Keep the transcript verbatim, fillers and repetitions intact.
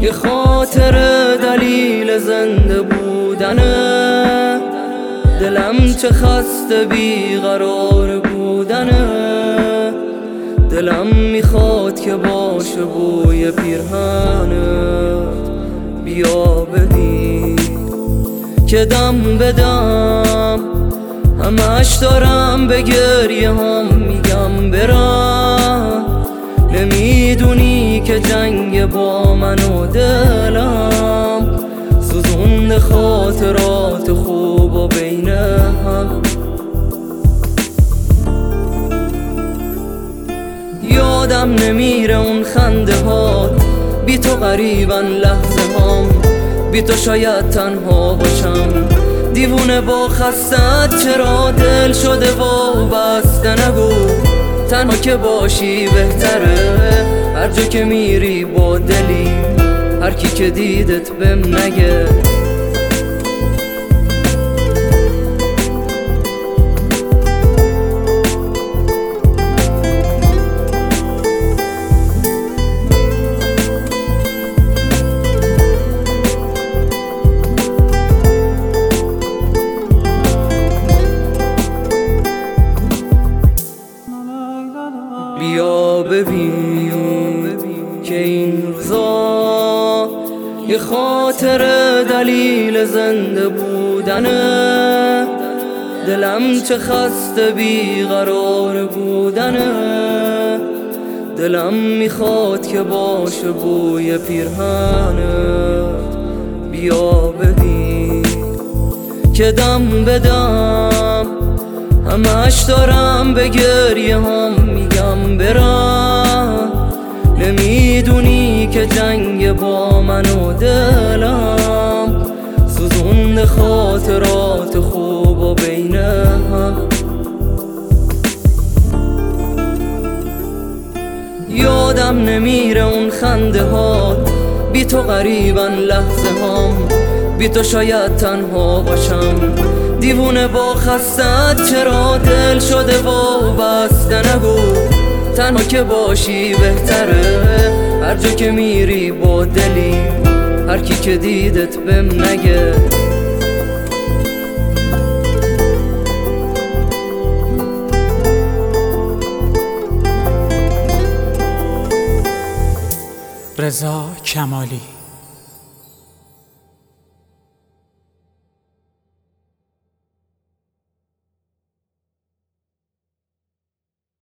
یه خاطر دلیل زنده بودنه، دلم چه خسته بیقرار بودنه. دلم میخواد که باشه بوی پیرهنت، بیا ببین که دم به دم همش دارم به گریه هم میگم برم. نمیدونی که جنگ با من و دلم سوزونده خاطرات خوب و بین هم. یادم نمیره اون خنده ها بی تو، غریبن لحظه هام بی تو شاید تنها باشم. دیوونه با خستت چرا دل شده و بسته، نگو تنها که باشی بهتره. هر جا که میری با دلی، هر کی که دیدت بهم نگه. بیا ببین که این روزا یه خاطر دلیل زنده بودنه. دلم چه خسته بیقرار بودنه. دلم میخواد که باشه بوی پیرهنت، بیا ببین که دم به دم همش دارم به گریه هم میگم برم. نمیدونی که جنگ با من و دلم سوزونده خاطرات خوب و بین هم. یادم نمیره اون خنده ها بی تو، غریبن لحظه هام بی تو شاید تنها باشم. دیوونه با خستت چرا دل شده و بسته، نگو تنها که باشی بهتره. هر جا که میری با دلی، هر کی که دیدت بهم نگه. رضا کمالی.